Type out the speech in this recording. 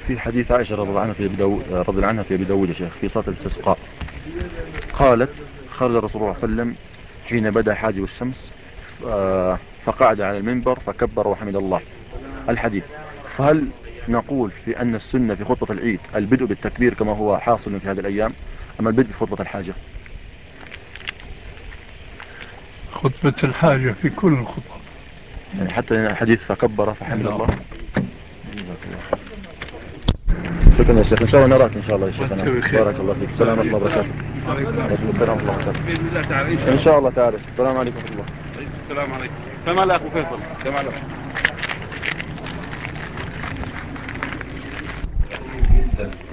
في حديث عائشة رضي الله عنها في أبي داود يا شيخ في صلاة الاستسقاء، قالت: خرج الرسول صلى الله عليه وسلم حين بدأ حاجب الشمس فقعد على المنبر فكبر وحمد الله. الحديث. فهل نقول في أن السنة في خطبة العيد البدء بالتكبير كما هو حاصل في هذه الأيام، أم البدء بخطبة الحاجة؟ خطبة الحاجة في كل الخطب. يعني حتى الحديث فكبر فحمد نعم. الله. شكرا يا شيخ، إن شاء الله نراك إن شاء الله يا شيخ. بارك الله فيك. السلام ورحمة الله وبركاته. وعليكم السلام ورحمة الله وبركاته. إن شاء الله تعالى. السلام عليكم ورحمة الله. السلام عليكم. كما لا أخو فيصل كما لا.